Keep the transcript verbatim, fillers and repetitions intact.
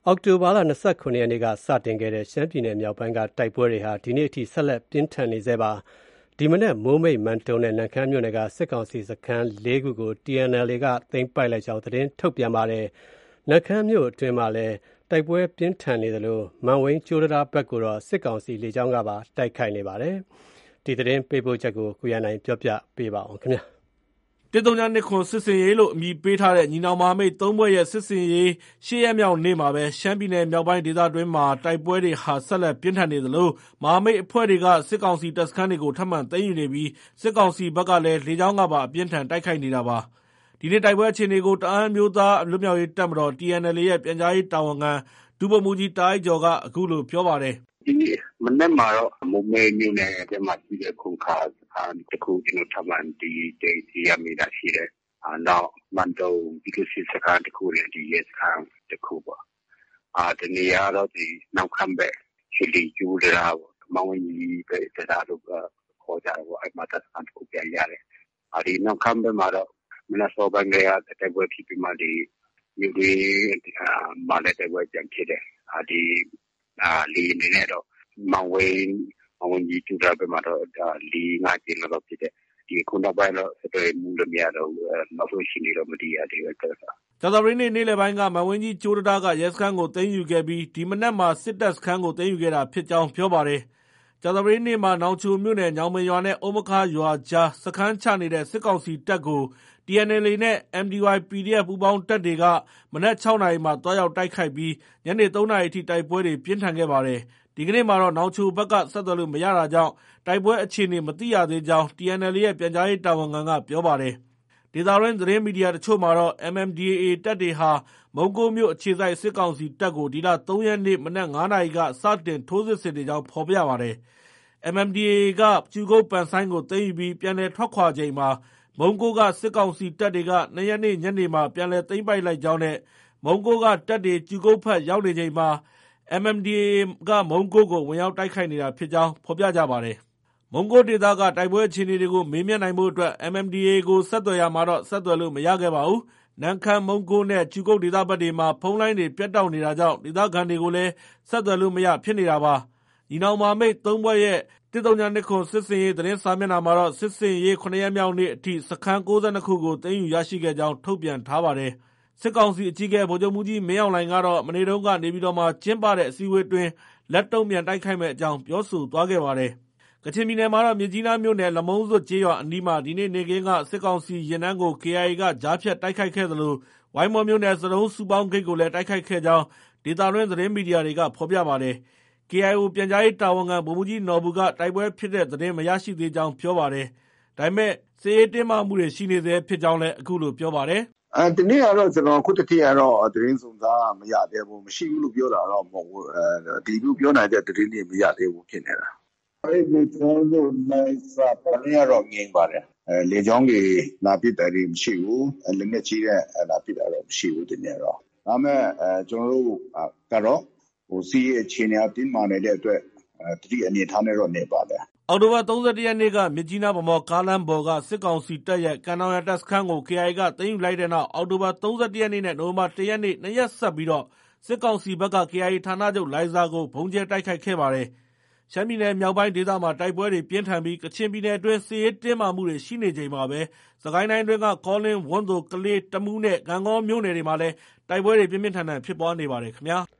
အောက်တိုဘာလ ၂၇ ရက်နေ့ကစတင်ခဲ့တဲ့ ရှမ်းပြည်နယ်မြောက်ပိုင်းကတိုက်ပွဲတွေဟာဒီနေ့အထိဆက်လက်ပြင်းထန်နေဆဲပါ။ဒီမနက်မိုးမိတ်မန်တုံနဲ့နမ့်ခမ်းမြို့နယ်ကစစ်ကောင်စီစခန်းလေးခုကို တီ အန် အယ်လ် အေ ကသိမ်းပိုက်လိုက်ကြောင်းသတင်းထုတ်ပြန်ပါတယ်။နမ့်ခမ်းမြို့အတွင်းမှာလည်းတိုက်ပွဲပြင်းထန်နေသလိုမန်ဝိန်းကြိုးတံတားဘက်ကိုတော့စစ်ကောင်စီလေကြောင်းကပါတိုက်ခိုက်နေပါတယ်။ဒီသတင်းပေးပို့ချက်ကိုကိုရန်နိုင်ပြောပြပေးပါဦးခင်ဗျာ။တစ်သုံးနှစ်ခွန်စစ်စင်ရေးလို့အမည်ပေးထားတဲ့ညီနောင်မဟာမိတ်သုံးဘွဲ့ရဲ့စစ်စင်ရေးရှစ်ရက်မြောက်နေ့မှာပဲရှမ်းပြည်နယ်မြောက်ပိုင်းဒေသတွင်းမှာတိုက်ပွဲတွေဟာဆက်လက်ပြင်းထန်နေသလိုမဟာမိတ်အဖွဲ့တွေကစစ်ကောင်စီတပ်စခန်းတွေကိုထပ်မံသိမ်းယူနေပြီးစစ်ကောင်စီဘက်ကလည်းလေကြောင်းကပါအပြင်းထန်တိုက်ခိုက်နေတာပါ။ဒီနေ့တိုက်ပွဲအခြေအနေကိုတအာင်းမျိုးသားလွတ်မြောက်ရေးတပ်မတော် တီ အန် အယ်လ် အေ ရဲ့ပြန်ကြားရေးတာဝန်ခံဒုဗိုလ်မှူးကြီးတာအိုက်ကျော်ကအခုလိုပြောပါတယ်။ဒီနေ့မနေ့မှာတော့မိုးမိတ်မြို့နယ်ထဲမှာရှိတဲ့ခုံခါတခုကျွန်တော်ထပ်မံဒီဒေစီရမိတာရှိတယ်။အာနောက်မန်တုံဒီလိုစစ်စခန်းတခုနဲ့ဒီရဲစခန်းတခုပေါ့။အာဒီနေ့ကတော့ဒီနောက်ခံပဲရှီလီကျူလာမောင်ကြီးပဲတရားတော့ခေါ်ကြတော့အဲ့မှာတပ်စခန်းတခုပြန်ရတယ်။အာဒီနောက်ခံပဲမှာတော့မနက်စောပိုင်းကတိုက်ပွဲဖြစ်ပြီးမှဒီမြို့တွေအာမာလည်းတိုက်ပွဲပြန်ဖြစ်တယ်။အာဒီအာလီနေနဲ့တော့မောင်ဝင်းမောင်ကြီးကျူတာပဲမှာတော့လီငါကျင်းတော့ဖြစ်တယ်ဒီခုနောက်ပိုင်းတော့စတဲ့မူလမြတော့နောက်ဆုံးရှိနေတော့မတည်ရသေးဘူးကဲ။ကြာသပတေးနေ့နေ့လယ်ပိုင်းကမန်ဝင်းကြီးကျိုးတံတားကရဲစခန်းကိုသိမ်းယူခဲ့ပြီးဒီမနက်မှာစစ်တပ်စခန်းကိုသိမ်းယူခဲ့တာဖြစ်ကြောင်းပြောပါတယ်။ကြာသပတေးနေ့မှာနောင်ချိုမြို့နယ်ညောင်မရွာနဲ့အုံမခါရွာကြားစခန်းချနေတဲ့စစ်ကောင်စီတပ်ကို တီ အန် အယ်လ် အေ နဲ့ အမ် ဒီ ဝိုင် ပီ ဒီ အက်ဖ် ပူးပေါင်းတပ်တွေကမနက်ခြောက်နာရီမှာတွားရောက်တိုက်ခိုက်ပြီးညနေသုံးနာရီအထိတိုက်ပွဲတွေပြင်းထန်ခဲ့ပါတယ်။ဒီကနေ့မှာတော့နောင်ချိုဘက်ကဆက်သွယ်လို့မရတာကြောင့်တိုက်ပွဲအခြေအနေမသိရသေးကြောင်း တီ အန် အယ်လ် အေ ရဲ့ပြန်ကြားရေးတာဝန်ခံကပြောပါတယ်။ဒေသတွင်းသတင်းမီဒီယာတချို့မှာတော့ အမ် အမ် ဒီ အေ အေ တပ်တွေဟာမုံကိုမြို့အခြေစိုက်စစ်ကောင်စီတပ်ကိုဒီလသုံးရက်နေ့မနက်ငါးနာရီကစတင်ထိုးစစ်ဆင်နေကြောင်းဖော်ပြပါတယ်။ အမ် အမ် ဒီ အေ အေ ကကြူကုတ်ပန်ဆိုင်းကိုသိမ်းယူပြီးပြန်လည်ထွက်ခွာချိန်မှာမုံကိုကစစ်ကောင်စီတပ်တွေက၂ရက်နေ့ညနေမှာပြန်လည်သိမ်းပိုက်လိုက်ကြောင်းနဲ့မုံကိုကတပ်တွေကြူကုတ်ဘက်ရောက်နေချိန်မှာ အမ် အမ် ဒီ အေ အေ ကမုံကိုကိုဝင်ရောက်တိုက်ခိုက်နေတာဖြစ်ကြောင်းဖော်ပြကြပါတယ်။မုံကိုဒေသကတိုက်ပွဲအခြေအနေတွေကိုမေးမြန်းနိုင်ဖို့အတွက် အမ် အမ် ဒီ အေ အေ ကိုဆက်သွယ်ရမှာတော့ဆက်သွယ်လို့မရခဲ့ပါဘူး။နမ့်ခမ်းမုံကိုနဲ့ကြူကုတ်ဒေသဘက်တွေမှာဖုန်းလိုင်းတွေပြတ်တောက်နေတာကြောင့်ဒေသခံတွေကိုလည်းဆက်သွယ်လို့မရဖြစ်နေတာပါ။ညီနောင်မဟာမိတ်သုံးဘွဲ့ရဲ့တစ်သုံးနှစ်ခွန်စစ်စင်ရေးသတင်းစာမျက်နှာမှာတော့စစ်စင်ရေးခုနှစ်ရက်မြောက်နေ့အထိစခန်းကိုးဆယ်နှစ်ခုကိုသိမ်းယူရရှိခဲ့ကြောင်းထုတ်ပြန်ထားပါတယ်။စစ်ကောင်စီအကြီးအကဲဗိုလ်ချုပ်မှူးကြီးမင်းအောင်လှိုင်ကတော့မနေ့တုန်းကနေပြည်တော်မှာကျင်းပတဲ့အစည်းအဝေးအတွင်းလက်တုံ့ပြန်တိုက်ခိုက်မယ့်အကြောင်းပြောဆိုသွားခဲ့ပါတယ်။ကချင်ပြည်နယ်မှာတော့မြစ်ကြီးနားမြို့နယ်လမုံစွတ်ကျေးရွာအနီးမှာဒီနေ့နေ့ခင်းကစစ်ကောင်စီရင်တန်းကို ကေအိုင်အေ ကကြားဖြတ်တိုက်ခိုက်ခဲ့သလိုဝိုင်းမော်မြို့နယ်စတုံးစုပေါင်းဂိတ်ကိုလည်းတိုက်ခိုက်ခဲ့ကြောင်းဒေသတွင်းသတင်းမီဒီယာတွေကဖော်ပြပါတယ်။ ကေအိုင်အိုပြန်ကြားရေးတာဝန်ခံဗိုလ်မှူးကြီးနော်ဘူကတိုက်ပွဲဖြစ်တဲ့သတင်းမရရှိသေးကြောင်းပြောပါတယ်။ဒါပေမဲ့စစ်ရေးတင်းမာမှုတွေရှိနေသေးဖြစ်ကြောင်းလည်းအခုလိုပြောပါတယ်။အဲဒီနေ့ကတော့ကျွန်တော်ခုတစ်ခေတ်ကတော့သတင်းစုံစမ်းမရသေးဘူးမရှိဘူးလို့ပြောတာတော့မဟုတ်ဘူးအဲဒီလိုပြောနိုင်တဲ့သတင်းတွေမရသေးဘူးဖြစ်နေတာအဲ့ဒီကျွန်တော်တို့နိုင်စာပန်းရတော့ငင်းပါတယ်အဲလေကြောင်းကြီးလာပစ်တယ်မရှိဘူးလက်နဲ့ကြီးတဲ့လာပစ်တာတော့မရှိဘူးဒီနေ့တော့ဒါပေမဲ့အဲကျွန်တော်တို့ကတော့ဟိုစီးရဲ့အခြေအနေအတင်းမာနေတဲ့အတွက်တတိအနေထားနဲ့တော့နေပါတယ်အောက်တိုဘာ၃၁ရက်နေ့ကမြစ်ကြီးနားဗမော်ကားလမ်းပေါ်ကစစ်ကောင်စီတပ်ရဲ့ကန်တောင်ရတပ်စခန်းကို ကေအိုင်အေ ကသိမ်းယူလိုက်တဲ့နောက်အောက်တိုဘာ၃၁ရက်နေ့နဲ့နိုဝင်ဘာ၁ရက်နေ့နှစ်ရက်ဆက်ပြီးတော့စစ်ကောင်စီဘက်က ကေအိုင်အေ ဌာနချုပ်လိုင်ဇာကိုဘုံကျဲတိုက်ခိုက်ခဲ့ပါတယ်။ရှမ်းပြည်နယ်မြောက်ပိုင်းဒေသမှာတိုက်ပွဲတွေပြင်းထန်ပြီးကချင်ပြည်နယ်အတွင်းစစ်ရေးတင်းမာမှုတွေရှိနေချိန်မှာပဲစကိုင်းတိုင်းအတွင်းကကောလင်းဝန်းသိုကလေးတမူးနဲ့ကံကောမြို့နယ်တွေမှာလည်းတိုက်ပွဲတွေပြင်းပြင်းထန်ထန်ဖြစ်ပွားနေပါတယ်ခင်ဗျာ။